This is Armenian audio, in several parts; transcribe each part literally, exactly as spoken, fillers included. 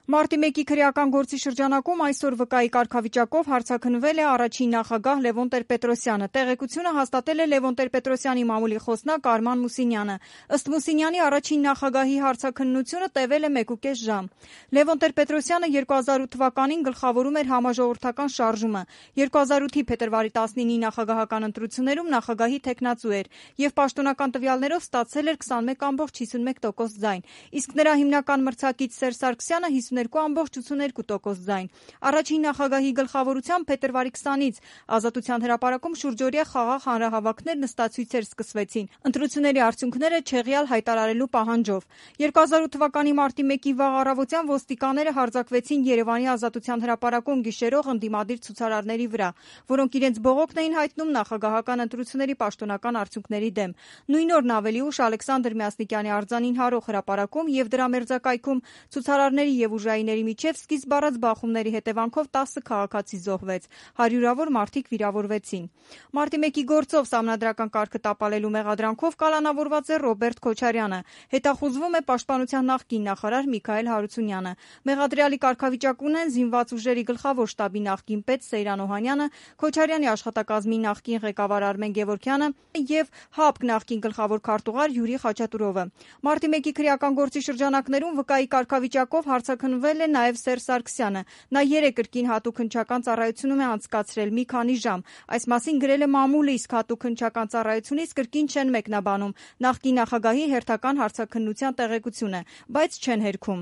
Մարտի մեկի քրեական գործի շրջանակում այսօր վկայի կարգավիճակով հարցաքննվել է առաջին նախագահ Լևոն Տեր-Պետրոսյանը։ Տեղեկությունը հաստատել է Լևոն Տեր-Պետրոսյանի մամուլի խոսնակ Արման Մուսինյանը։ Ըստ Մուսինյանի առաջին նախագահի հարցաքննությունը տևել է մեկուկես ժամ։ Լևոն Տեր-Պետրոսյանը երկու հազար ութ թվականին գլխավորում էր համաժողովրդական շարժումը։ երկու հազար ութի փետրվարի տասնինի նախագահական ընտրություններում նախագահի թեկնածու էր եւ պաշտոնական տվյալներով ստացել էր քսանմեկ կόμma հիսունմեկ տոկոս ձայն, իսկ նրա հիմնական մրցակից Սերժ Սարգսյանը հիսուներկու կόμma ութսուներկու տոկոս ձայն։ Առաջին նախագահի գլխավորությամբ փետրվարի քսանից Ազատության հրապարակում շուրջօրյա խաղաղ հանրահավաքներ, նստացույցեր սկսվեցին ընտրությունների արդյունքները չեղյալ հայտարարելու պահանջով։ երկու հազար ութ թվականի մարտի մեկի վաղ առավոտյան ոստիկանները հարձակվեցին Երևանի Ազատության հրապարակում գիշերող ընդդիմադիր ցուցարարների վրա, որոնք իրենց բողոքն էին հայտնում նախագահական ընտրությունների պաշտոնական արդյունքների դեմ։ Նույն օրն ավելի ուշ Ալեքսանդր Մյասնիկյանի արձանին հարող հրապարակում եւ դրա մերձակայքում ցուցարարների եւ ուժայինների միջև սկիզբ առած բախումների հետևանքով տասը քաղաքացի զոհվեց, հարյուրավոր մարդիկ վիրավորվեցին։ Մարտի մեկի գործով սահմանադրական կարգը տապալելու մեղադրանքով կալանավորված է Ռոբերտ Քոչարյանը։ Հետախուզվում է Պաշտպանության նախկին նախարար Միքայել Հարությունյանը։ Մեղադրյալի կարգավիճակ ունեն զինված ուժերի գլխավոր շտաբի նախկին պետ Սեյրան Օհանյանը, Քոչարյանի աշխատակազմի նախկին ղեկավար Արմեն Գևորգյանը եւ ՀԱՊԿ նախկին գլխավոր քարտուղար Յուրի Խաչատուրովը։ Մարտի մեկի քրեական գործի շրջանակներում վկայի կարգավիճակով հարցաքննվել է նաև Սերժ Սարգսյանը։ Նա երեք կրկին հատուկ հնչական ծառայությունում է անցկացրել մի քանի ժամ։ Այս մասին գրել է մամուլը, իսկ հատուկ հնչական ծառայությունից կրկին չեն մեկնաբանում նախկին նախագահի հերթական հարցաքննության տեղեկությունը, բայց չեն հերքում։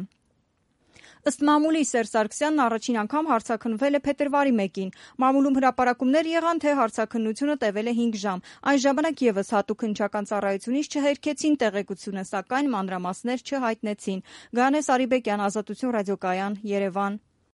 Ըստ մամուլի Սերժ Սարգսյանն առաջին անգամ հարցաքննվել է փետրվարի մեկին։ Մամուլում հրապարակումներ եղան, թե հարցաքննությունը տևել է հինգ ժամ։ Այն ժամանակ եւս հատուկ հնչական ծառայությունից չհերքեցին տեղեկությունը, սակայն մանրամասներ չհայտնեցին։ Գայանե Սարիբեկյան, Ազատություն ռադիոկայան, Երևան։